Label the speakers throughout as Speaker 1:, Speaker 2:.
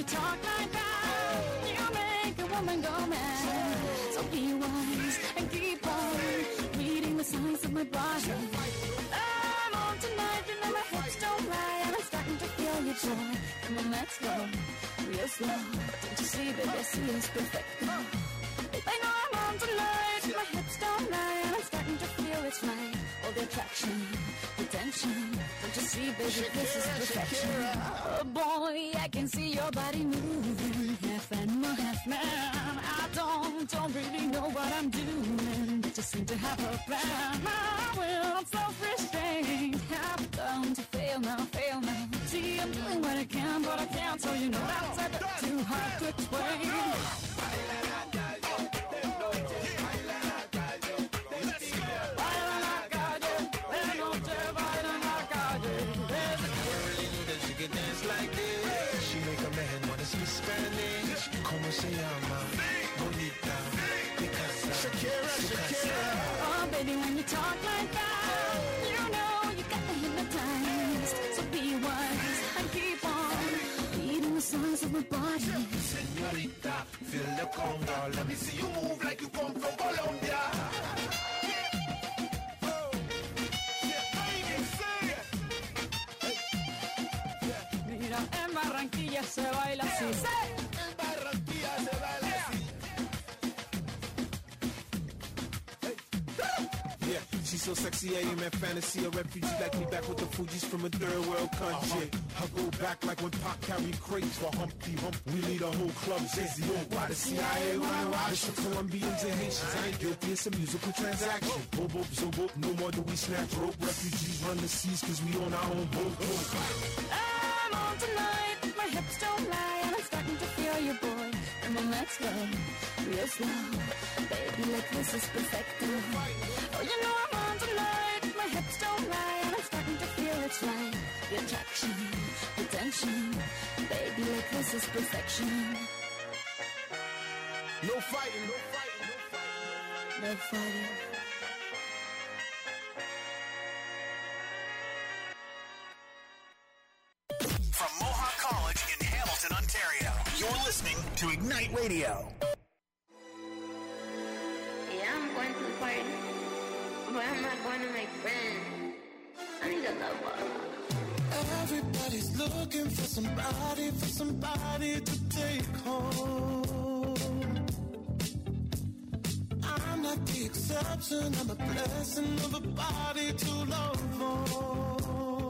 Speaker 1: talk like that, you make a woman go mad. So be wise and keep on reading the signs of my body. I'm on tonight, you know my hips don't lie, and I'm starting to feel your joy. Come on, let's go, real slow. Don't you see, baby, I see it's perfect. I know I'm on tonight, my hips don't lie, and I'm starting to feel it's right. All the attraction, the tension. Don't you see, baby, this is perfection. Oh boy, I can see your body moving, half animal, half man. I don't really know what I'm doing, but just seem to have a plan. My will, I'm self-restrained, have done to fail now. See, I'm doing what I can, but I can't, so you know that's a bit too hard to explain.
Speaker 2: Dance like this. She make a man wanna speak Spanish. Como se llama? Bonita. Picasa. Shakira.
Speaker 1: Oh, baby, when you talk like that, you know you got me hypnotized. So be wise and keep on reading the signs of my body.
Speaker 2: Señorita, feel the conga. Let me see you move like you come from Colombia.
Speaker 1: En Barranquilla se baila así.
Speaker 2: En Barranquilla se baila así. Yeah, she's so sexy, I am at fantasy. A refugee like me back with the Fugees from a third world country. I go back like when Pac carried crates for Humpty Hump. We lead a whole club, Jay-Z. Why the CIA running wild? It's for Colombians and Haitians. I ain't guilty, it's a musical transaction. Boop, boop, so boop, no more do we snatch rope. Refugees run the seas cause we on our own boat.
Speaker 1: I'm on tonight, my hips don't lie, and I'm starting to feel you, boy. Come on, let's go, real slow. Baby, like this is perfect. Oh, you know I'm on tonight, my hips don't lie, and I'm starting to feel it's right. The attraction, the tension. Baby, like this is perfection.
Speaker 2: No fighting, no fighting, no fighting.
Speaker 1: No fighting.
Speaker 3: From Mohawk College in Hamilton, Ontario, you're listening to Ignite Radio.
Speaker 4: Yeah, I'm going to the party, but I'm not going to make friends. I need a lover.
Speaker 5: Everybody's looking for somebody to take home. I'm not the exception, I'm a blessing of a body to love on.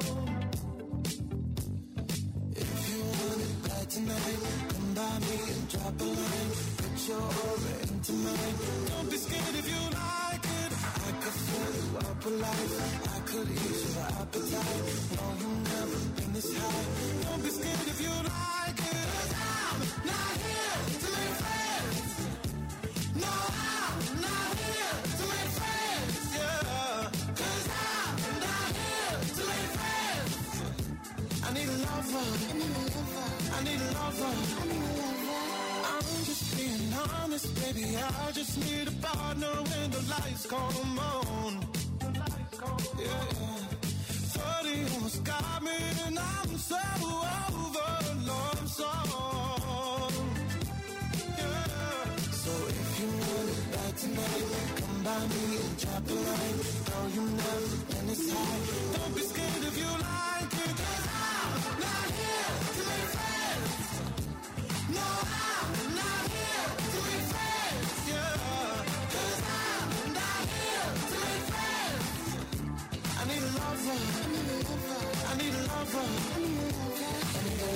Speaker 5: Tonight, come by me and drop a line. Put your aura into mine. Don't be scared if you like it. I could fill you up alive. I could ease your appetite. No, you've never been this high. Don't be scared if you like it. 'Cause I'm not here to make friends. No, I'm not here to make friends. Yeah, 'cause I'm not here to make friends. I need a lover. I need a lover. I'm just being honest, baby. I just need a partner when the lights come on. Yeah. 30 almost got me, and I'm so over love song. Yeah. So if you want it back tonight, come by me and drop a line. No, you've never been this high. Don't be scared if you like it. 'Cause I'm not here to make friends. No, I'm not here to make friends, yeah. 'Cause I'm not here to make friends. I need a lover. I need a lover. I need a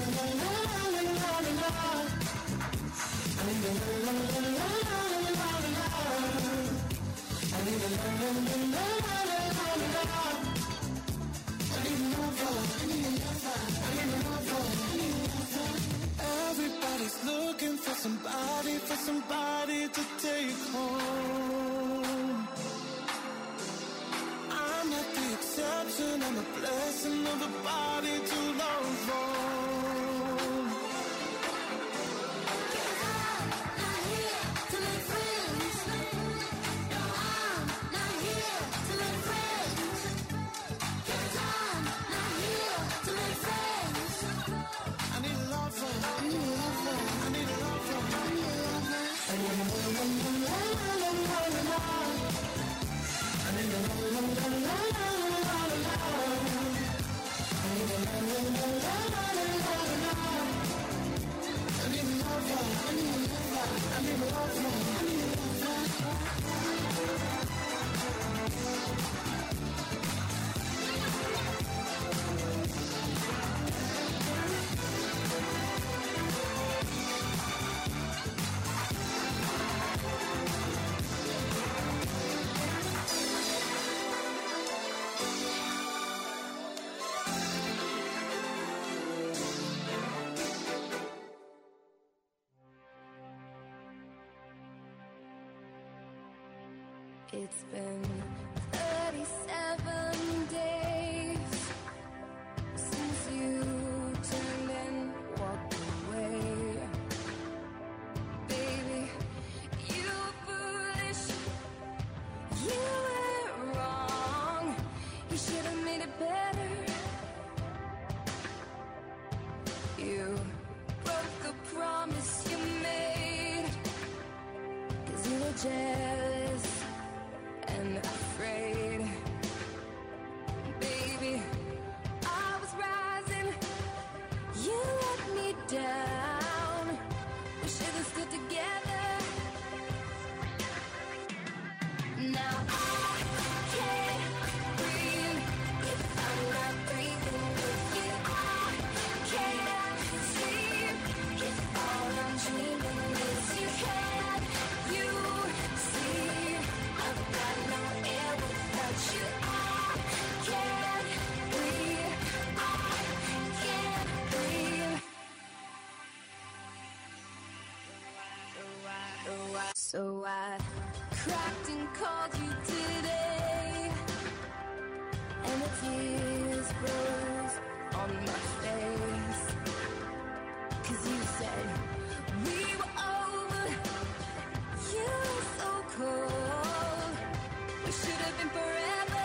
Speaker 5: lover. I need a Everybody's looking for somebody to take home. I'm not the exception, I'm a blessing of a body to love on. I need a lover.
Speaker 1: It's been 37 days since you turned and walked away. Baby, you were foolish, you were wrong. You should have made it better. You broke the promise you made, 'cause you were jealous and afraid. Baby, I was rising, you let me down. We should have stood together. Now I can't breathe if I'm not breathing with you. I can't sleep if all I'm dreaming is you. Can't you see I've got no air without you? I can't breathe, I can't breathe. So I cracked and called you today, and the tears rose on my face, 'cause you said we were over, you were so cold, we should have been forever.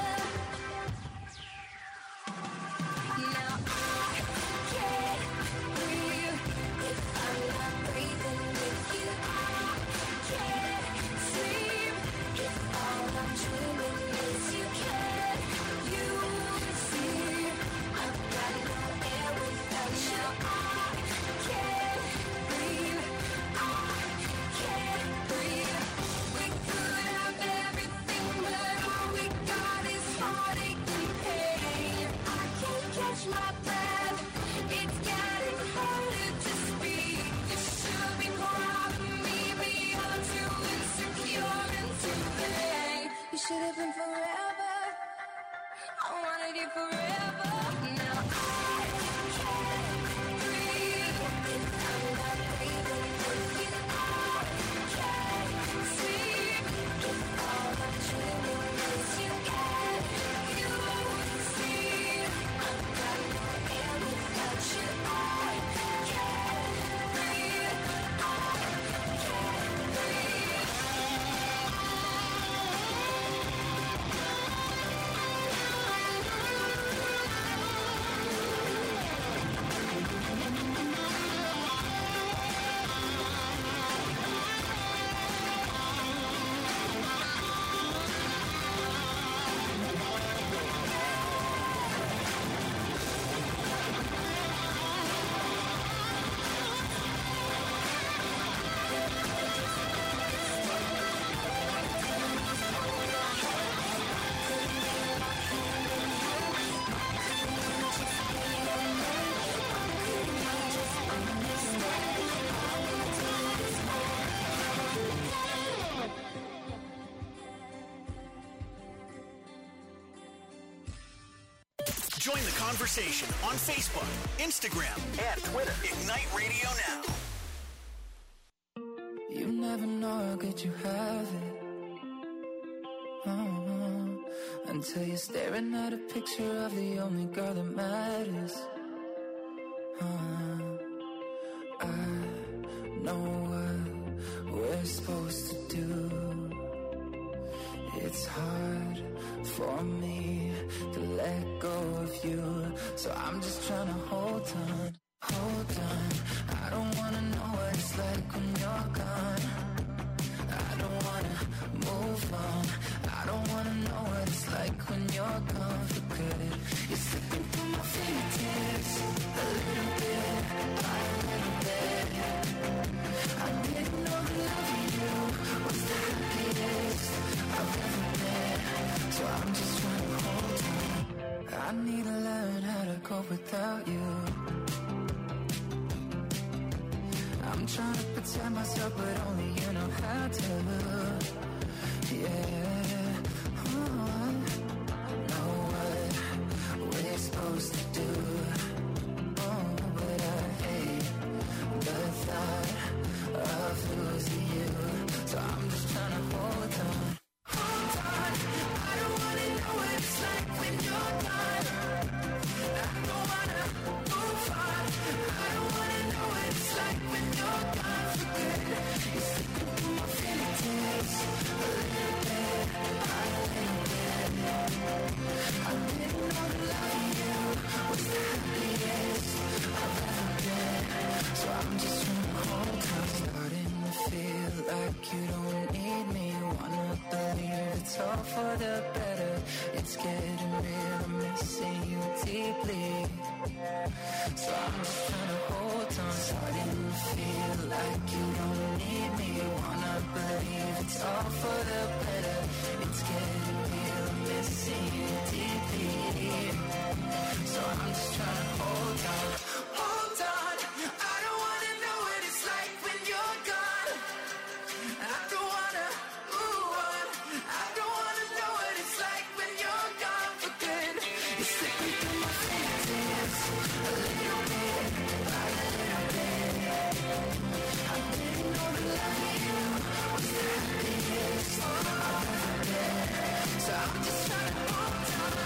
Speaker 1: Now I can't breathe if I'm not breathing with you. I can't sleep if all I'm dreaming is you. Can't you see I've got no air without you? I can't breathe, I can't breathe. We could have everything, but all we got is heartache and pain. I can't catch my breath, it's getting harder to speak. You should be proud of me, but you're too insecure and too vain. You should have been forever, I wanted you forever. Now I can't breathe if I'm not breathing with you. I can't sleep if all I'm dreaming is you. Can't you see I've got no air without you? I can't breathe, I can't breathe.
Speaker 3: Join the conversation on Facebook, Instagram, and Twitter. Ignite Radio Now.
Speaker 5: You never know how good you have it. Until you're staring at a picture of the only girl that matters. I know what we're supposed to do. It's hard for me to let go of you, so I'm just trying to hold on. I don't wanna know what it's like when you're gone. I don't wanna move on. I don't wanna know what it's like when you're gone for good. You're slipping through my fingertips, a little bit by a little bit. I didn't know that loving you was the happiest I've ever been, so I'm just trying to hold on. I need to learn how to cope without you. I'm trying to protect myself, but only you know how to. Yeah, know what know that loving you was the happiest I've ever been. So I'm just trying to hold on. Starting to feel like you don't need me. Wanna believe it's all for the better. It's getting real, I'm missing you deeply. So I'm just trying to hold on. Starting to feel like you don't need me. Wanna believe it's all for the better. It's getting real, I'm missing you deeply. So I'm just trying to hold on. Hold on. I don't wanna know what it's like when you're gone. I don't wanna move on. I don't wanna know what it's like when you're gone for good. You're slipping through my fingers a little bit by a little bit. I didn't know that loving you was the happiest I've ever been. So I'm just trying to hold on.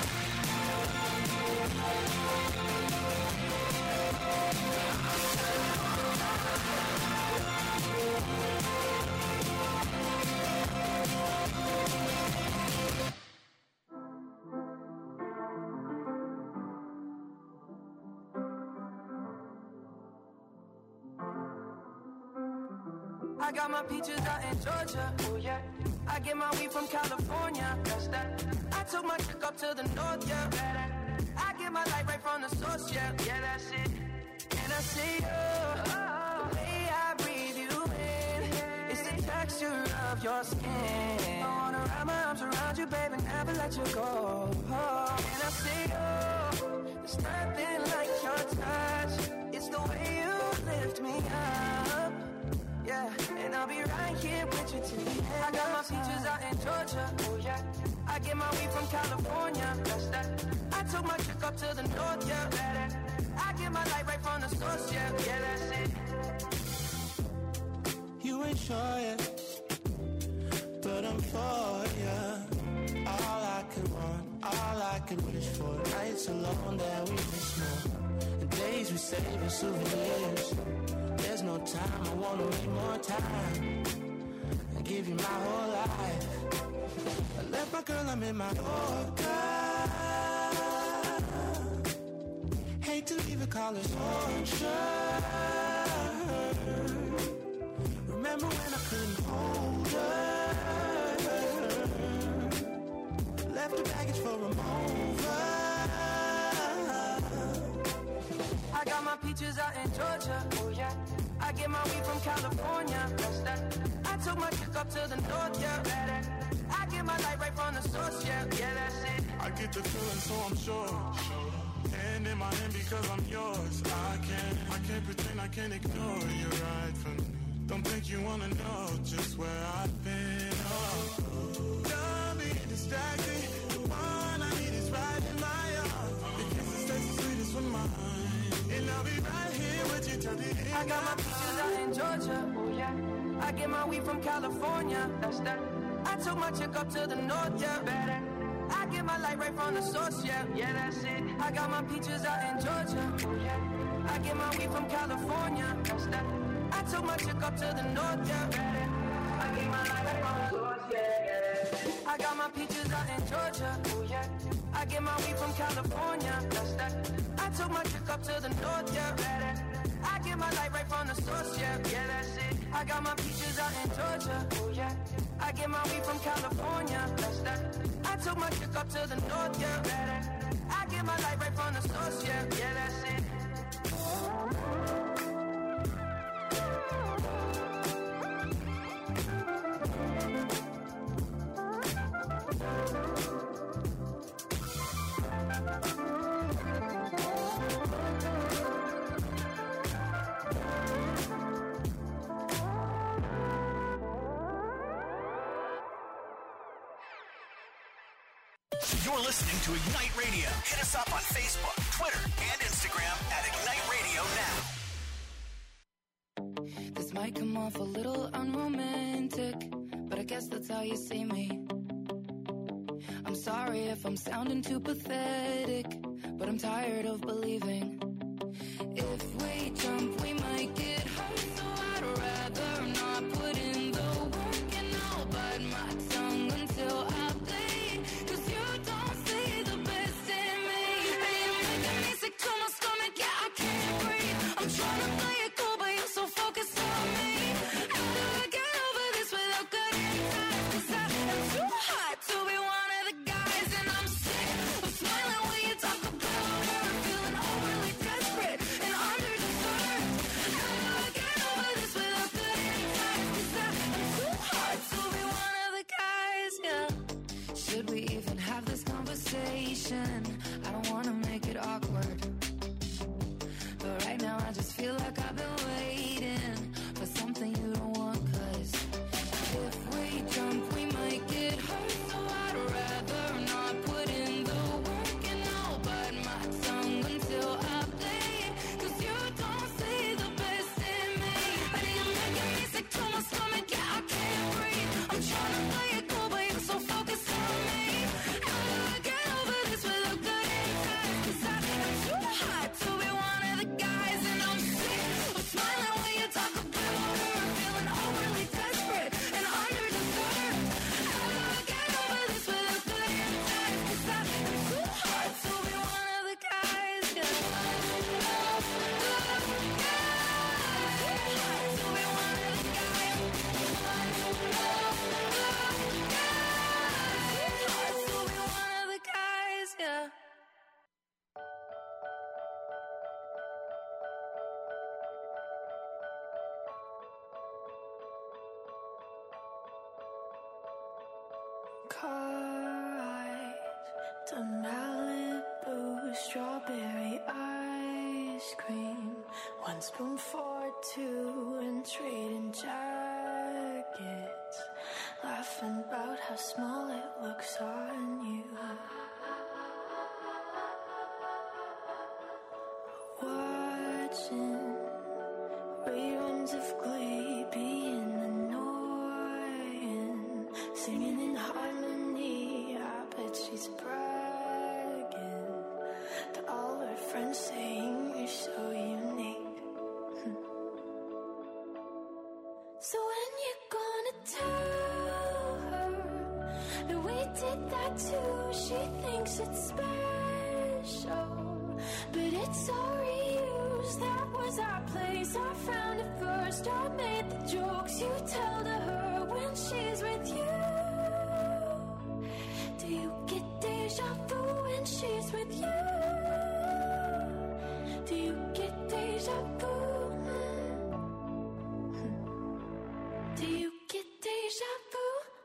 Speaker 5: I got my peaches out in Georgia, oh yeah. I get my weed from California, that's that. I took my chick up to the north, yeah. I get my light right from the source, yeah. Yeah, that's it. And I see you, the way I breathe you in. It's the texture of your skin. I wanna wrap my arms around you, baby, never let you go. And I see you, there's nothing like your touch. It's the way you lift me up. Yeah, and I'll be right here with you till the end. I got my peaches out in Georgia, oh yeah. I get my weed from California, that's that. I took my chick up to the north, yeah. I get my light right from the source, yeah. Yeah, that's it.
Speaker 6: You ain't sure yet, but I'm for ya. All I could want, all I could wish for. Nights alone that we miss more. The days we save as souvenirs. There's no time, I wanna make more time and give you my whole life. I left my girl, I'm in my Yorker. Hate to leave it, call it torture. Remember when I couldn't hold her? Left the baggage for a mover.
Speaker 5: I got my peaches out in Georgia, oh yeah. I get my weed from California, that's that. I took my chick up to the north, yeah. I get my light right from the source, yeah. Yeah, that's it.
Speaker 6: I get the feeling, so I'm sure. Hand in my hand because I'm yours. I can't pretend, I can't ignore you right from me. Don't think you wanna know just where I've been. Oh, don't be distracted. The one I need is right in my arms. The kisses taste the sweetest for mine. And I'll be right here with you till the end.
Speaker 5: I got my peaches out in Georgia, oh yeah. I get my weed from California, that's that. I took my chick up to the north, yeah. I get my light right from the source, yeah. Yeah, that's it. I got my peaches out in Georgia, oh yeah. I get my weed from California, that's that. I took my chick up to the north, yeah. I get my light right from the source, yeah. I got my peaches out in Georgia, oh yeah. I get my weed from California, that's that. I took my chick up to the north, yeah. I get my light right from the source, yeah. Yeah, that's it. I got my peaches out in Georgia, oh yeah. I get my weed from California, that's that. I took my chick up to the north, yeah. I get my light right from the source, yeah. Yeah, that's it.
Speaker 3: You're listening to Ignite Radio. Hit us up on Facebook, Twitter, and Instagram at Ignite Radio Now.
Speaker 7: This might come off a little unromantic, but I guess that's how you see me. I'm sorry if I'm sounding too pathetic, but I'm tired of believing. If we jump, we might get hurt, so I'd rather not put in the work, and I'll bite my tongue until I bleed, 'cause you don't see the best in me. conversation. I don't wanna make it awkward, but right now I just feel like I've been waiting for something you don't want. 'Cause if we jump, we might get hurt. So I'd rather not put in the work, and I'll bite my tongue until I play it. 'Cause you don't see the best in me, but you're making me sick to my stomach. Yeah, I can't breathe. I'm trying to play it cool, but you're so focused on me. How do I get over this without getting tired? 'Cause I think I'm too hot to be one of the guys, and I'm sick of smiling when you talk about her. Feeling overly desperate and underdeserved. How do I get over this without getting tired? 'Cause I think I'm too hot to be one of the guys. Yeah. Too hot to be one of the guys. Too hot to be one of the guys. Yeah.
Speaker 8: Car ride to Malibu, strawberry ice cream, 1 spoon for 2 and trading jackets, laughing about how small it looks on you. Watching reruns of Glee, being annoying, singing in harmony. I bet she's bragging to all her friends, saying you're so unique. So when you gonna tell her that we did that too? She thinks it's special, but it's all reused. That was our place, I found it first. I made the jokes you tell to her when she's with you. Do you get deja vu when she's with you? Do you get deja vu? Do you get deja vu?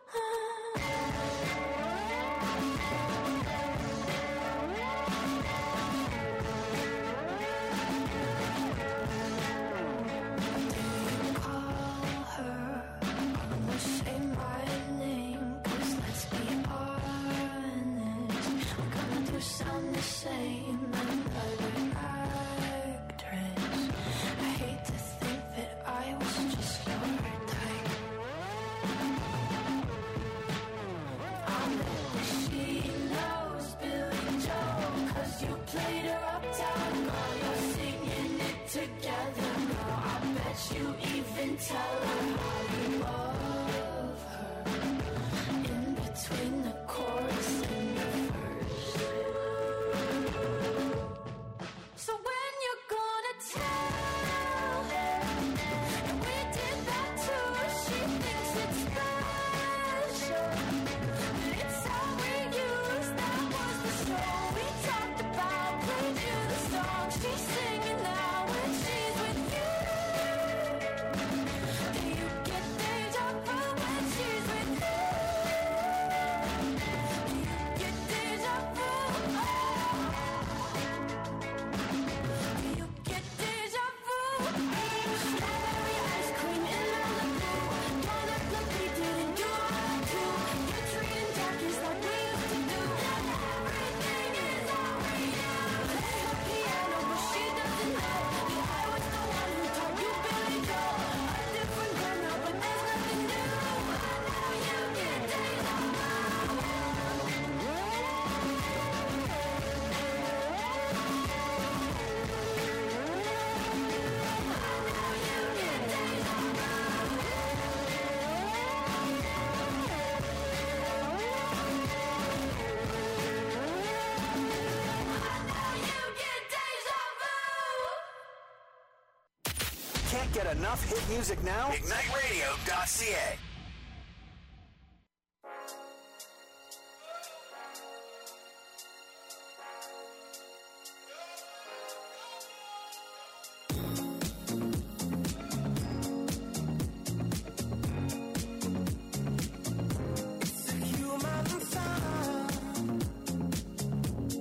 Speaker 8: Call her, almost say my name, 'cause let's be honest, we're gonna do sound the same. Another actress. I hate to think that I was just your type. I bet that she knows Billy Joe, 'cause you played her uptown. Girl, you're singing it together. Girl, I bet you even tell her how you love her in between the chorus and the verse. So when you're gonna tell her that we did that too? She thinks it's special, but it's all we use. That was the show we talked about. Played you the song she's singing now when she's with you. Do you get deja vu when she's with you? Do you get deja vu? Do you get deja vu? Strawberry ice cream in Malibu. Don't act like we didn't do that too. You're treating jockeys like we used to do. Everything is all real. Play her piano, but she doesn't know that I was the one who taught you Billy Joel. A different girl now, but there's nothing new. I know you get deja vu.
Speaker 3: Can't get enough hit music now? IgniteRadio.ca.
Speaker 5: It's a human sign.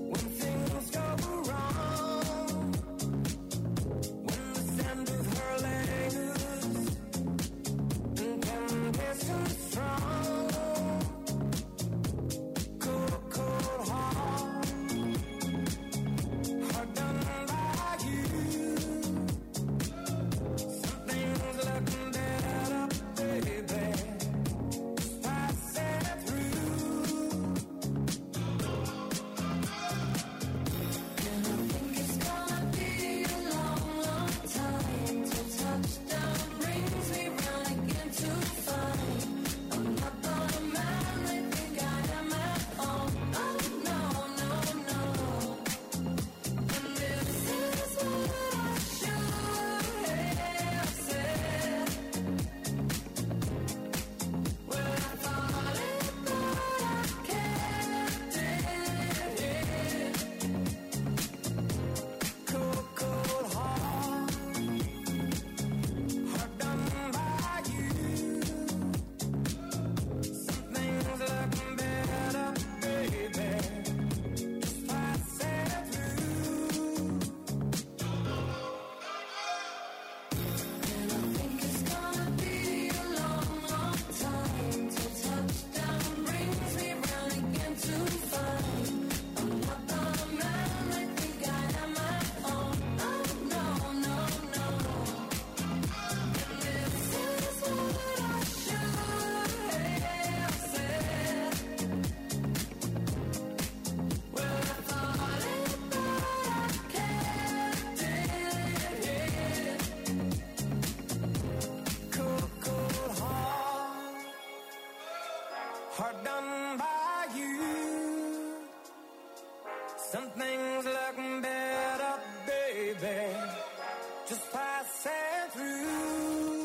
Speaker 5: Some things look better, baby, just passing through.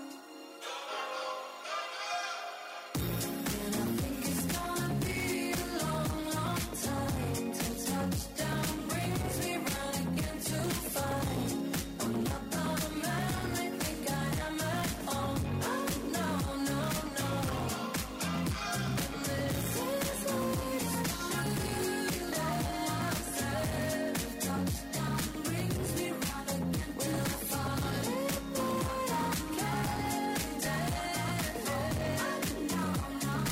Speaker 8: And I think it's gonna be a long, long time till touchdown brings me round again to find I'm not the man they think I am at home. Oh, no, no, no. And this is what it's that I said. If touchdown brings me round again, will I find it, boy, I can't dance. No, no, no.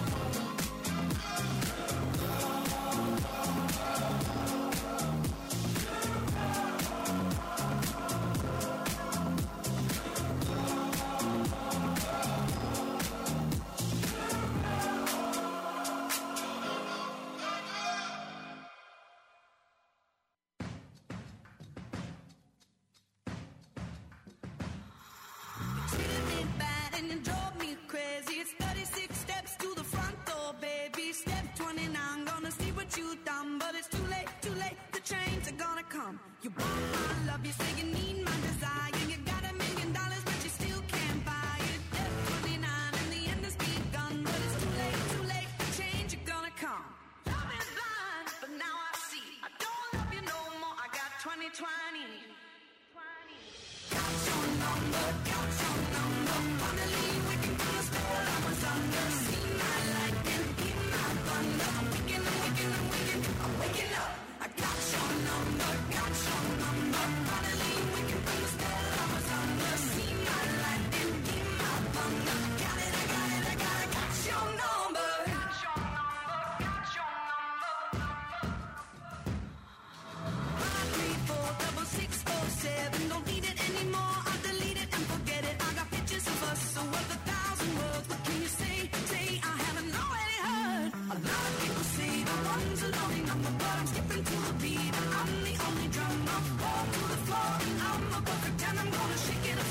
Speaker 1: Treated me bad and you drove me crazy. It's 36 steps to the front door, baby. Step 29, gonna see what you done. But it's too late, the trains are gonna come. You want my love, you say you need my desire. You got $1 million, but you still can't buy it. Step 29 and the end has begun. But it's too late, the change are gonna come. Love is blind, but now I see. I don't love you no more, I got 2020. Got your number, finally we can put a spell I was under. See my light and keep my thunder. I'm waking up. I got your number, finally we can put a spell I was under. See my light and keep my thunder. Got it, I got your number. Got your number. 534-6647, don't need it anymore. I delete it and forget it. I got pictures of us, so worth 1,000 words. What can you say? I haven't already heard. A lot of people say the one's a lonely number, but I'm skipping to the beat. I'm the only drummer. Fall to the floor. I'm a perfect 10. I'm gonna shake it up.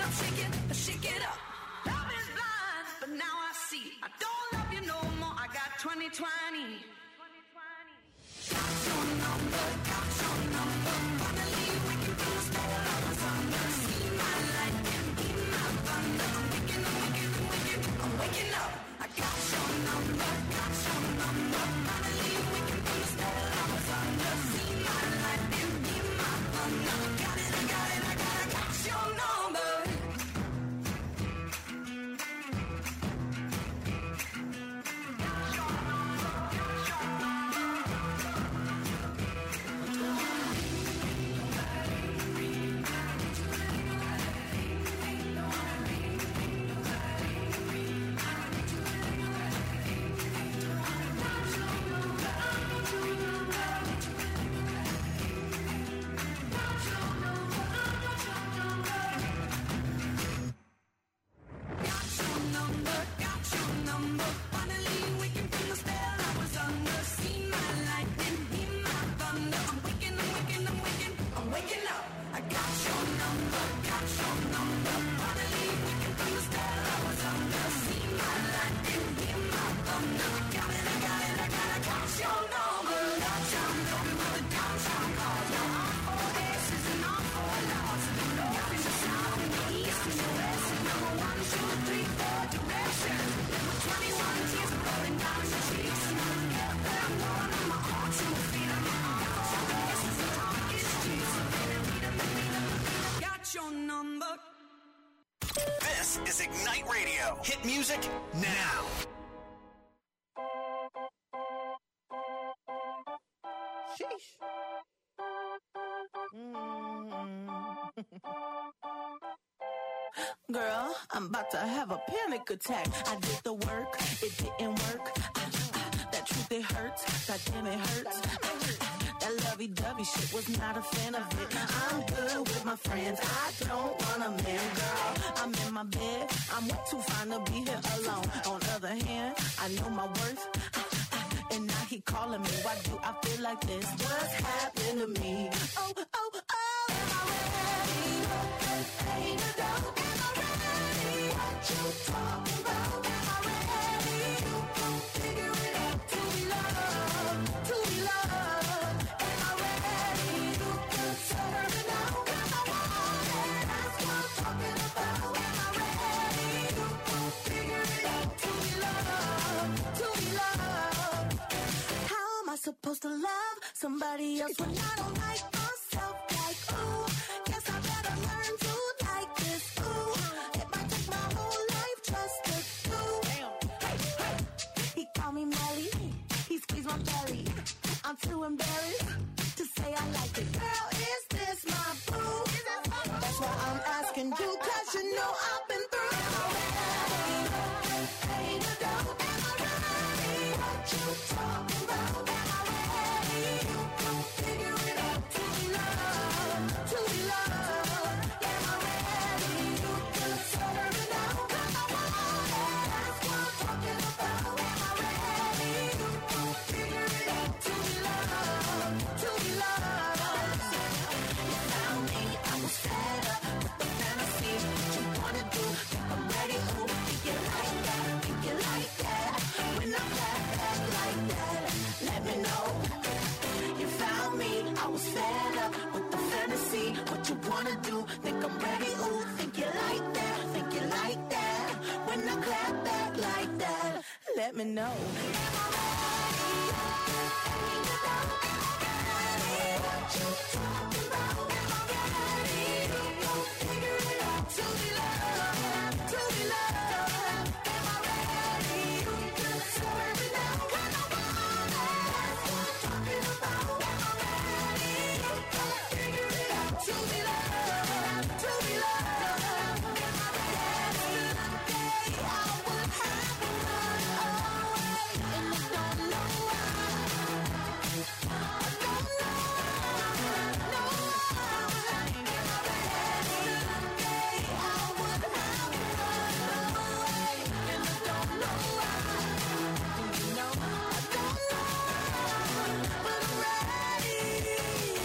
Speaker 1: Love is blind, but now I see. I don't love you no more. I got 2020. Got your number, finally we can put a spell I was under. See my light and keep my thunder. I'm waking up. I got your number, finally we can put a spell I was under. See my light and keep my thunder. Got it, I got your number.
Speaker 3: This is Ignite Radio. Hit music now.
Speaker 9: Sheesh. Girl, I'm about to have a panic attack. I did the work, it didn't work. That truth, it hurts. God damn, it hurts. That lovey-dovey shit was not a fan of it. I'm good with my friends. I don't want a man, girl. I'm in my bed. I'm way too fine to be here alone. On the other hand, I know my worth. And now he calling me. Why do I feel like this? What's happened to me? Oh, oh, oh. Am I ready? Ain't a doubt. Am I ready? What you talking about? Am I ready? You gon' figure it out. To be loved, to be loved. supposed to love somebody else when I don't like myself? Like, ooh, guess I better learn to like this. Ooh, it might take my whole life just to do. Hey, hey. He called me Melly, he squeezed my belly. I'm too embarrassed to say I like it. Girl, is this my boo? That's why I'm asking you, 'cause you know I've been through. What you talking about? Am I ready? Figure it out to be loved, to be loved. Am I ready? You can serve it now, 'cause I want it. That's what I'm talking about. Am I ready? Figure it out to be loved, to be loved. You found me, I was fed up with the fantasy. What you wanna do? I'm ready. Ooh, think you like that? Think you like that? When I clap back like that, let me know. You found me, I was fed up with the fantasy. What you wanna do? Think I'm ready? Ooh, think you like that? Think you like that? When I clap back like that, let me know. Am I ready? What you talking about? Am I ready? Figure it out to be loved, to be loved. Am I ready? You can serve it now, 'cause I want it. That's what I'm talking about. Am I ready? Figure it out to be loved, to be loved. Am I ready? I would have to run away, and I don't know why. I don't know. No, am I ready? I would have to run away, and I don't know why. You know, I don't know, but I'm ready.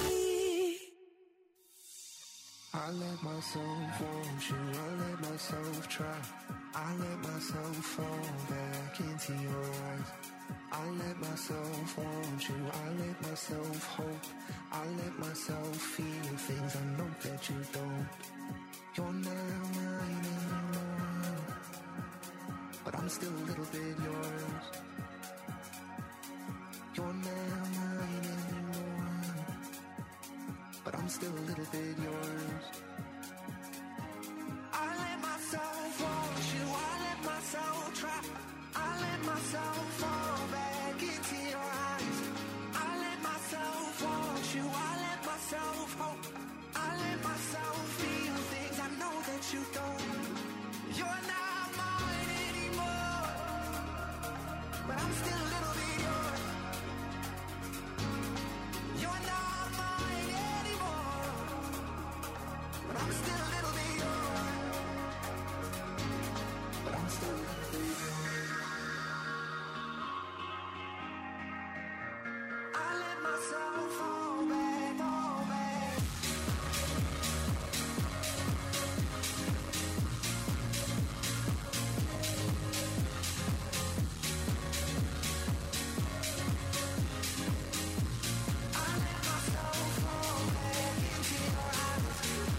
Speaker 5: I let myself want you, I let myself try. I let myself fall back into your eyes. I let myself want you, I let myself hope. I let myself feel things I know that you don't. You're not mine anymore, but I'm still a little bit yours. You're not mine anymore, but I'm still a little bit yours. I let myself want you, I let myself try. I let myself fall back into your eyes. I let myself want you, I let myself hope. I let myself feel things I know that you don't. You're not mine anymore, but I'm still a little bit yours. You're not mine anymore, but I'm still a little bit yours. But I'm still a little bit yours. I let myself fall back, fall back. I let myself fall back into your eyes.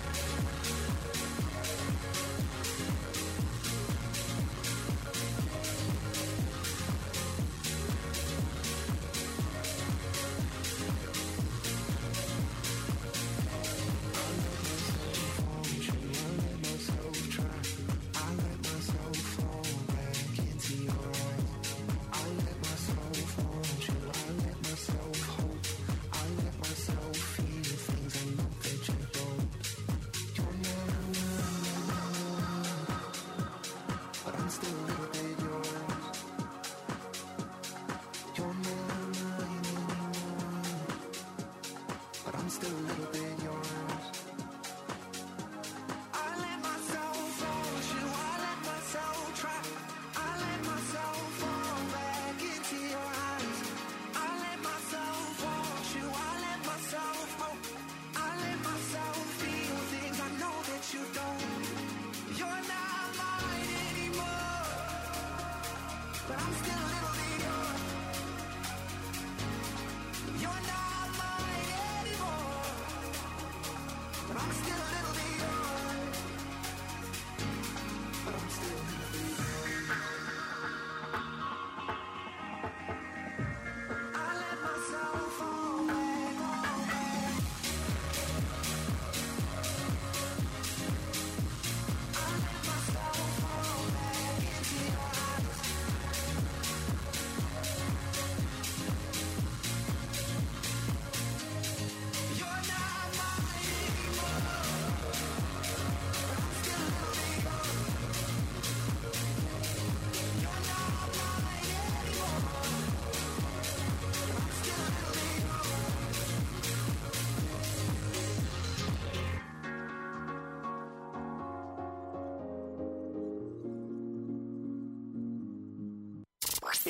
Speaker 5: Still a little bit yours. I let myself want you, I let myself try. I let myself fall back into your eyes. I let myself want you, I let myself hope. I let myself feel things I know that you don't. You're not mine anymore, but I'm still a little bit yours. You're not mine anymore,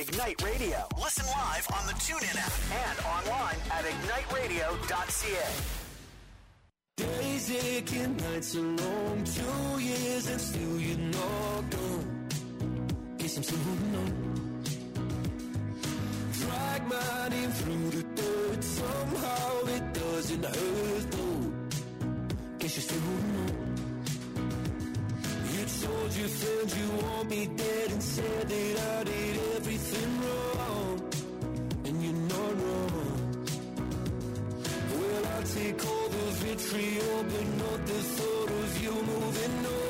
Speaker 3: Ignite Radio. Listen live on the TuneIn app and online at igniteradio.ca.
Speaker 5: Days aching, nights are long, 2 years and still you're not gone. Guess I'm still holding on. Drag my name through the dirt, somehow it doesn't hurt though. Guess you're still holding on. You told your friends you want me dead and said that I did everything wrong, and you're not wrong. Well, I'll take all the vitriol, but not the thought of you moving on.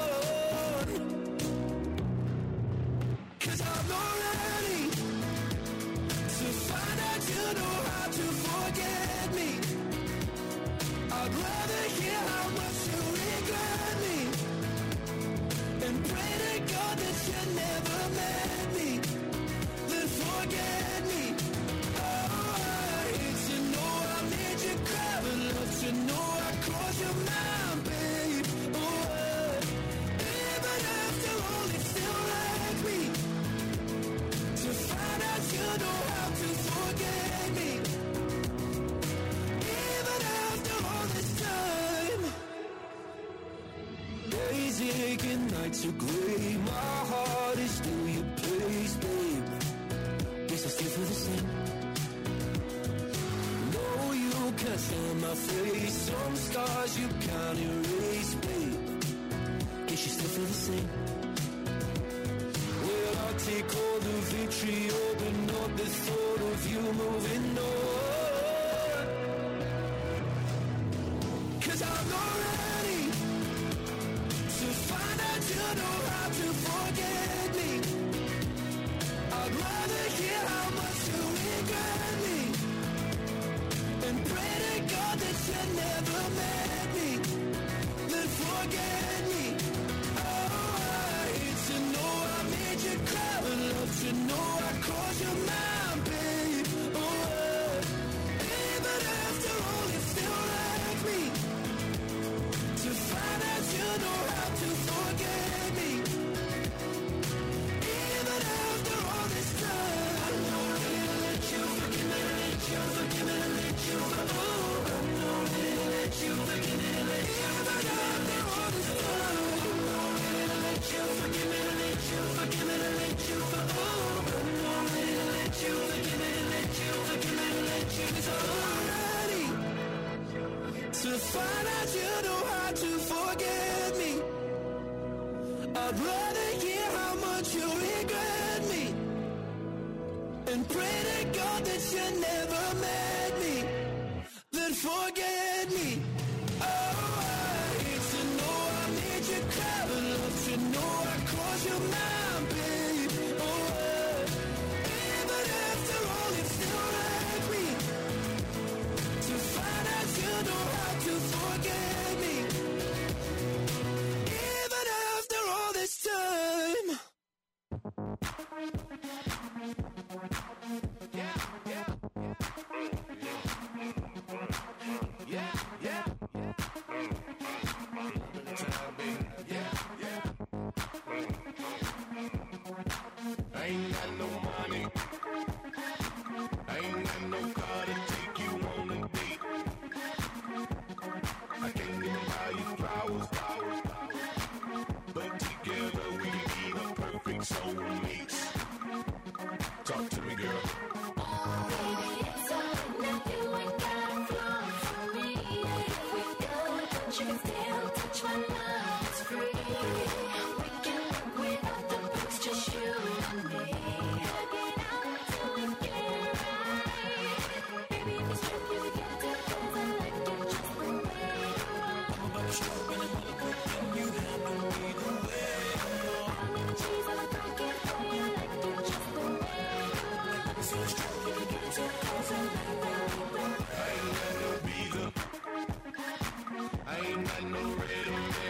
Speaker 5: 'Cause I'm not ready to find out you know how to forget me. I'd rather hear how much you regret me and pray to God that you never met me, then forget me. Oh, I hate to know I made you cry, but love to know I crossed your mind, babe. Oh, even after all, it still like me to find out you know how to forget me. Even after all this time, days aching, nights are gray. My heart is still your place, babe. Guess I still feel the same. No, you can't stand my face. Some scars you can't erase, babe. Guess you still feel the same. Well, I'll take all the vitriol, but not the thought of you moving on. 'Cause I'm not ready to find out you know how to forget me. I'd rather hear how much you regret me and pray to God that you never met me, then forget me. Oh, I hate to know I made you cry, but love to know I crossed your mind, babe. Oh, even after all, you still like me to find out you know how to forget me. Even after all this time, I'm not ready to let you forgive me, let you forgive me, let you forgive me. I'm not ready to let you forgive me, let you forgive me. Even after all this time, I'm not ready to let you forgive me, let you forgive me, let you forgive me. I'm not ready to let you forgive me, let you forgive me, let you. 'Cause I'm not ready to find out you know how to forget me. I'd rather hear how much you regret me and pray to God that you never met me, then forget me. Oh, I hate to know I made you cry, but love to know I crossed your mind, babe. Oh, even after all, it still like me to find out you know how to forget me. Even after all this time.
Speaker 6: I ain't got no money. I ain't got no car to take you on a date. I can't even buy you flowers. But together we be the perfect soulmates. Talk to me, girl. I ain't got no red or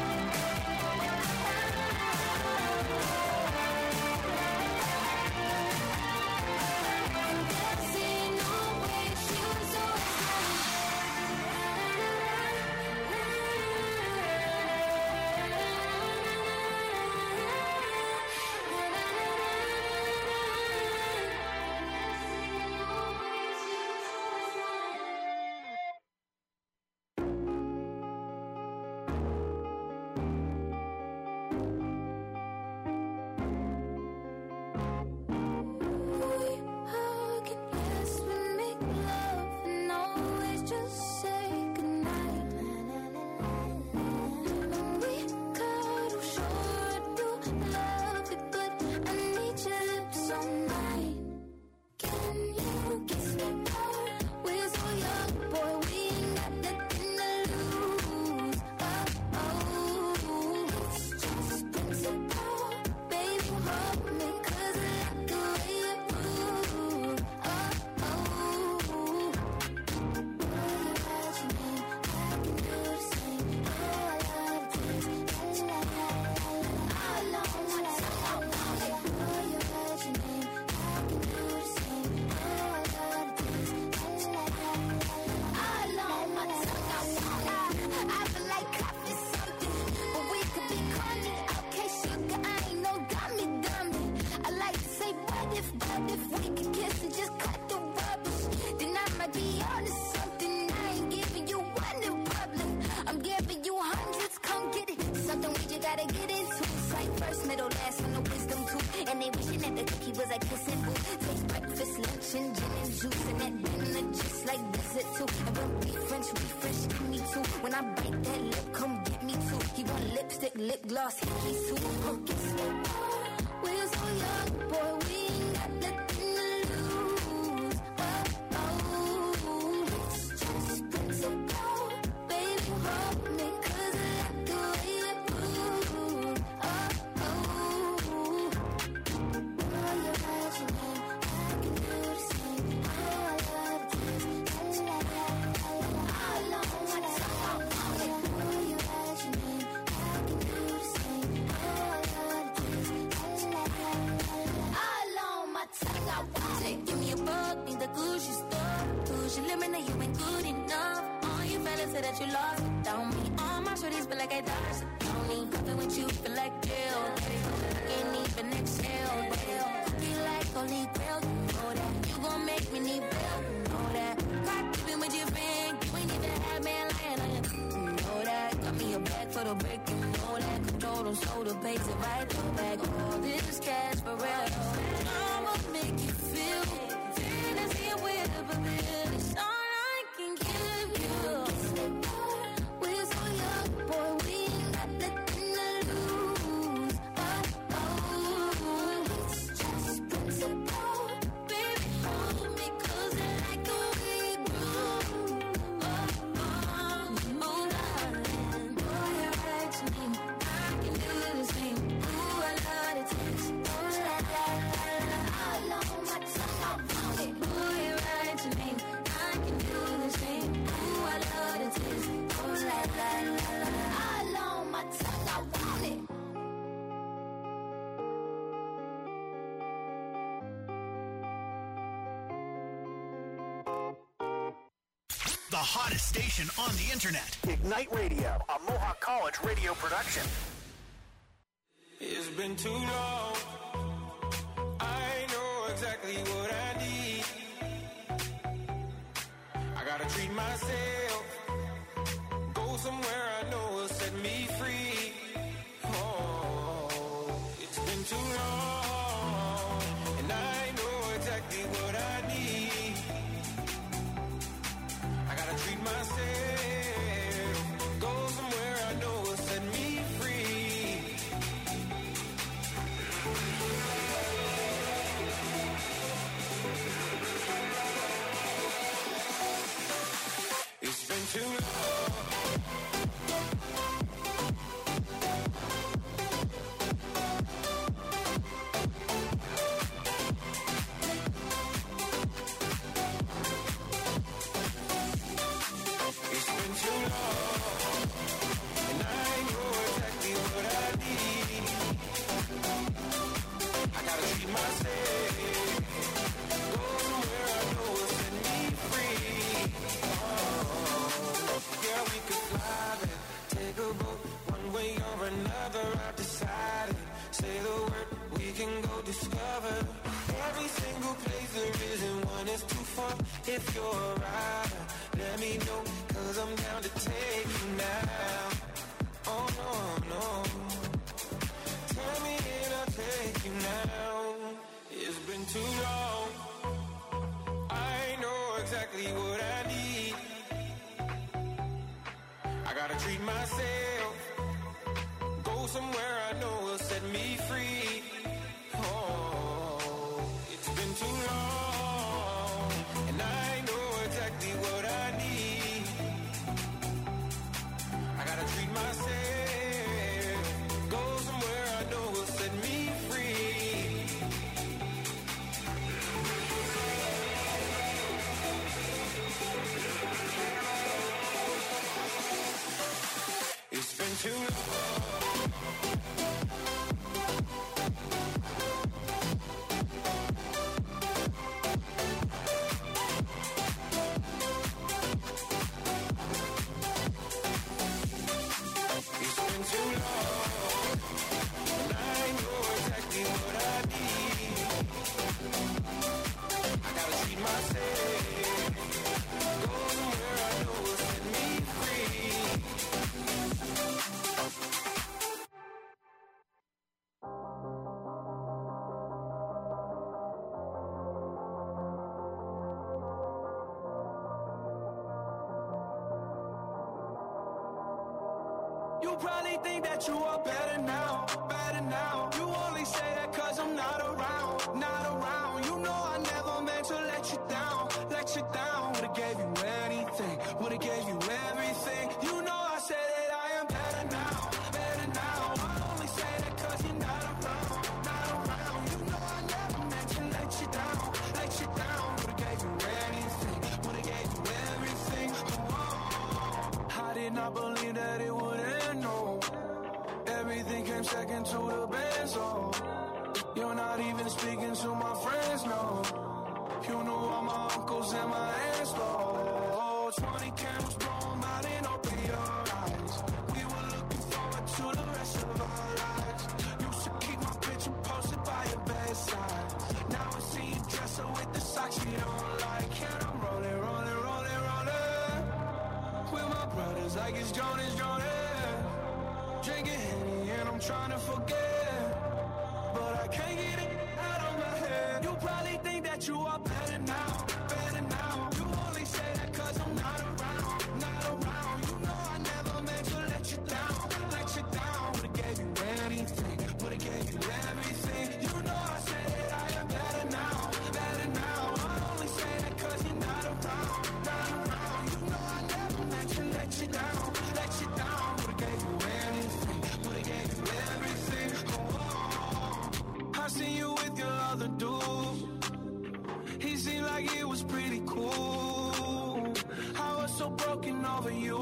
Speaker 8: spit too. And when we French, get me too. When I bite that lip, come get me too. He want lipstick, lip gloss, hit me too. Oh, guess what? We're so young, boy, we ain't got nothing to lose. Oh, oh, it's just principle. Baby, hold me, 'cause I like the way you move. Oh, oh, boy, you're right, you know. I can do the same. Oh, I love the taste. La, la, la, la, la. All on my tongue, boy, you're right, you know. I can do the same. Oh, I love the taste. La, la, la, la. All on my tongue, I want it. Give me a bug, need the Gucci stuff. Gucci lemon, you ain't good enough. All you fellas say that you lost without me. All my shorties feel like I dodged it. Don't need nothing with you, feel like jail. I can't even exhale. Cookie like holy grail, you know that. You gon' make me need bail, you know that. Caught keeping with your friend, you ain't even had man lying on you. You know that. Got me a bag for the brick, you know that. Control them soda bags and right back. All this cash for real. I'ma make you feel fantasy and weird, but it's all I can give you. We're so young, boy, we ain't got nothing to lose. Oh, oh, it's just principle. Baby, hold me, 'cause I like the way you groove. Oh, oh, oh, darling. Boy, you're right to me. I can do the same. Ooh, I love the taste. Oh, la, la, la, la. All on my tongue, I want it. Boy, you're right to me. I can do the same. Ooh, I love the taste. Oh, la, la, la, la. All on my tongue, I want it.
Speaker 3: The hottest station on the internet. Ignite Radio, a Mohawk College radio production.
Speaker 5: It's been too long. I know exactly what I need. I gotta treat myself. Go somewhere I know will set me free. Oh, it's been too long. And I know exactly what I need. I gotta treat myself. Go somewhere I know will set me free. It's been too long. It's been too long, and I know exactly what I need. I gotta treat myself. Go somewhere I know will set me free. Oh, yeah, we could fly there, take a boat, one way or another. I've decided. Say the word, we can go discover every single place there isn't one. Is too far. If you're a rider, let me know, 'cause I'm down to take you now. Oh no, no. Tell me and I'll take you now. It's been too long. I know exactly what I need. I gotta treat myself. Go somewhere I know will set me free. Oh, it's been too long, and I know exactly what I need. I gotta treat myself. Go somewhere I know will set me free. It's been too long. You probably think that you are better now, better now. You only say that cause I'm not around, not around. You know I never meant to let you down, let you down. Would've gave you anything, would've gave you everything. You know I said that I am better now, better now. I only say that cause you're not around, not around. You know I never meant to let you down, let you down. Would've gave you anything, would've gave you everything. Oh, I did not believe that it would end, no. Everything came second to the best, oh. You're not even speaking to my friends, no. You knew all my uncles and my aunts, oh. 20 candles, blow 'em out and open your eyes. We were looking forward to the rest of our lives. Used to keep my picture posted by your bedside. Now I see you dress her with the socks you don't like. And I'm rolling, rolling, rolling, rolling with my brothers like it's Jonas, Jonas. Drinking Henny and I'm trying to forget, but I can't get it out of my head. You probably think that you are better now, better now. You only say that cause I'm not around, not around. You know I never meant to let you down, let you down. Would've gave you anything, would've gave you everything. You know I said that I am better now, better now. I only say that cause you're not around, not around. You know I never meant to let you down, let you down. Would've gave you anything, would've gave you everything. Oh, I seen you with your other dude. He seemed like it was pretty cool. I was so broken over you.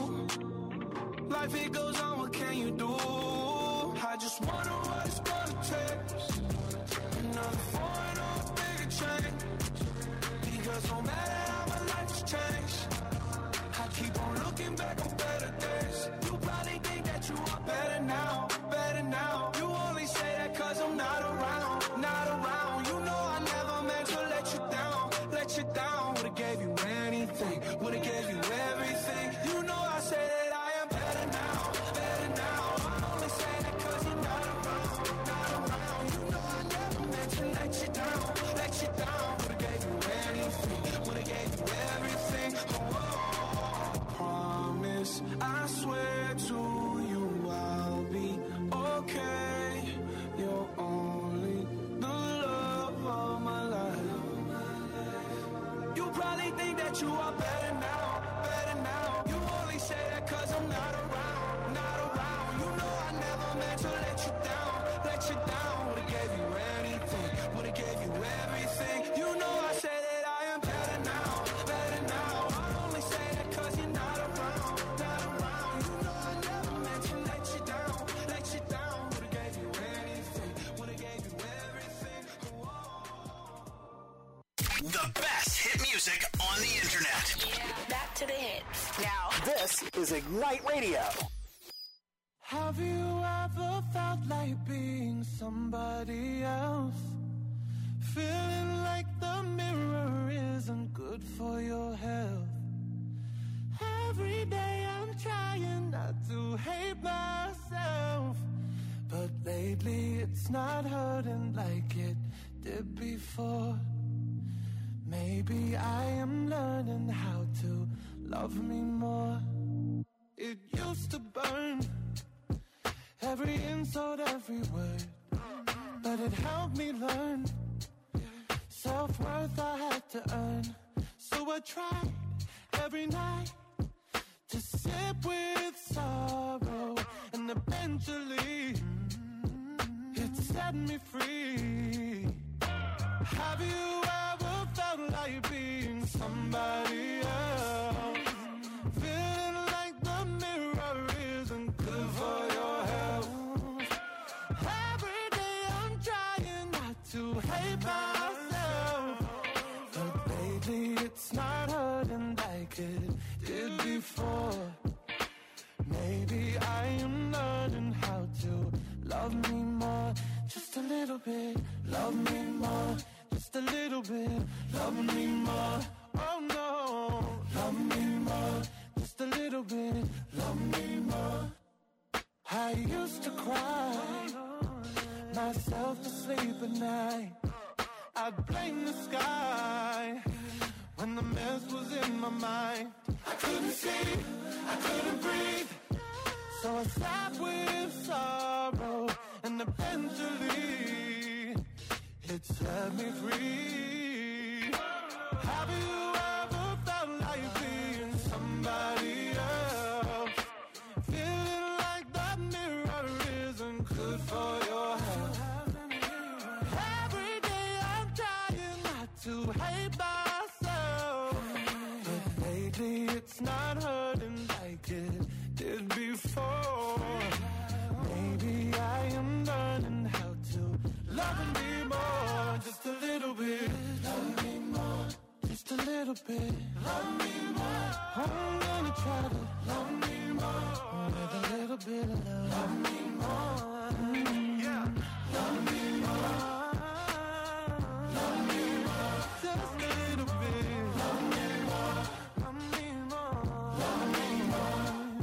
Speaker 5: Life it goes on, what can you do? I just wonder what it's gonna take. Another foreign or a bigger change. Because no matter how my life's changed, I keep on looking back on better days. You probably think that you are better now, better now. You only say that cause I'm not around, not around. You know I never meant to let you down, let you down. Would've gave you anything, would've gave you everything. You know I say that I am better now, better now. I only say that cause you're not around, not around. You know I never meant to let you down, let you down. Would've gave you anything, would've gave you everything. Oh, promise, I swear to you I'll be okay. You're only the love of my life. You probably think that you are better now, better now. You only say that cause I'm not around, not around. You know I never meant to let you down, let you down. Would've gave you anything, would've gave you everything. You know I say that I am better now, better now. I only say that cause you're not around, not around. You know I never meant to let you down, let you down. Would've gave you anything, would've gave you everything.
Speaker 3: The best hit music on the internet.
Speaker 10: Back to the hits. Now,
Speaker 3: This is Ignite Radio.
Speaker 5: Have you ever felt like being somebody else? Feeling like the mirror isn't good for your health. Every day I'm trying not to hate myself, but lately it's not hurting like it did before. Maybe I am learning how to love me more. It used to burn, every insult, every word, but it helped me learn self-worth I had to earn. So I tried every night to sip with sorrow, and eventually it set me free. Have you ever felt like being somebody else? Feeling like the mirror isn't good for your health. Every day I'm trying not to hate myself, but lately it's not hurting like it did before. Maybe I am learning how to love me more, just a little bit. Love me more, just a little bit. Love me more, oh no. Love me more, just a little bit. Love me more. I used to cry myself to sleep at night. I'd blame the sky when the mess was in my mind. I couldn't see, I couldn't breathe. So I sat with sorrow, and eventually it set me free. Have you ever felt like being somebody else? Feeling like that mirror isn't good for your health. Every day I'm trying not to hate myself, but lately it's not hurting like it did before. Maybe I am learning how to love me more, just a little bit. Love me more, just a little bit. Love me more. I'm gonna try to love me more with a little bit of love. Love me more. Yeah. Love me more. Love me more. Just a little bit. Love me more. Love me more. Love me more.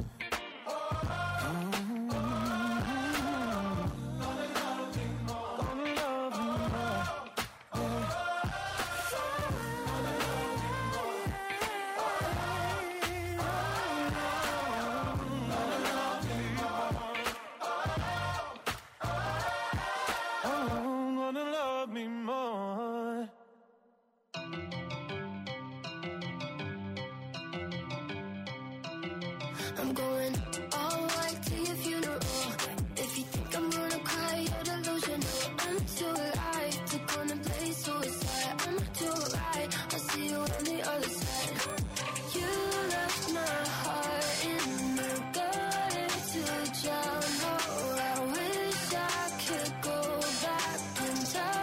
Speaker 8: I'm going all white to your funeral. If you think I'm gonna cry, you're delusional. I'm too alive to contemplate suicide. I'm too right, I'll see you on the other side. You left my heart in the gutter to drown. Oh, I wish I could go back in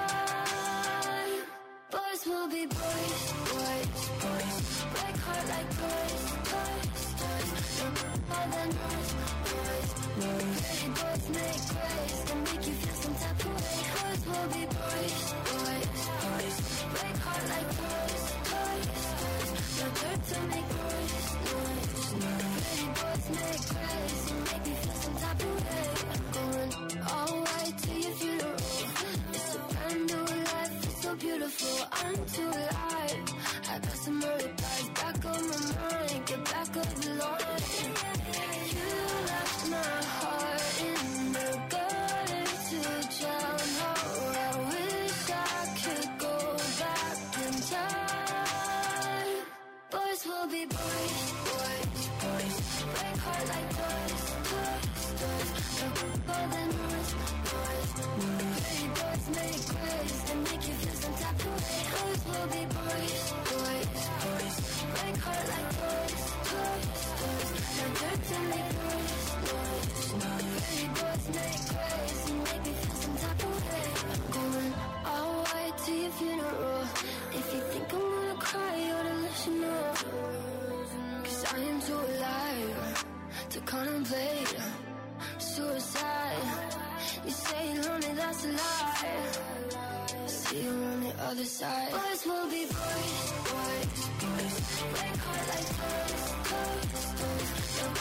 Speaker 8: time. Boys will be boys, boys, boys. Break heart like boys, boys, boys. More than noise, noise, noise. Pretty boys make waves and make you feel some type of way. Boys will be boys, boys, boys. Break heart like boys, boys, boys. Not hurt to make noise, noise, noise. Pretty boys make waves and make you feel some type of way. Going all white to your funeral. It's a brand new life, it's so beautiful. I'm too alive. I got some more replies back on my mind. Get back up the line. You left my heart in the gutter to drown. Oh, I wish I could go back in time. Boys will be boys, boys, boys. Break heart like boys, boys, boys. More than noise, noise, noise. Pretty boys make waves and make you feel some type of way. Boys will be boys, boys, boys. Break heart like boys, boys, boys. Not dirt to make noise, noise, noise. Pretty boys make waves and make me feel some type of way. I'm going all white to your funeral. If you think I'm gonna cry, you ought to listen up. 'Cause I am too alive to contemplate suicide. You say you're lonely, that's a lie. See you on the other side. Boys will be boys, boys, boys. Break heart like boys, boys, boys.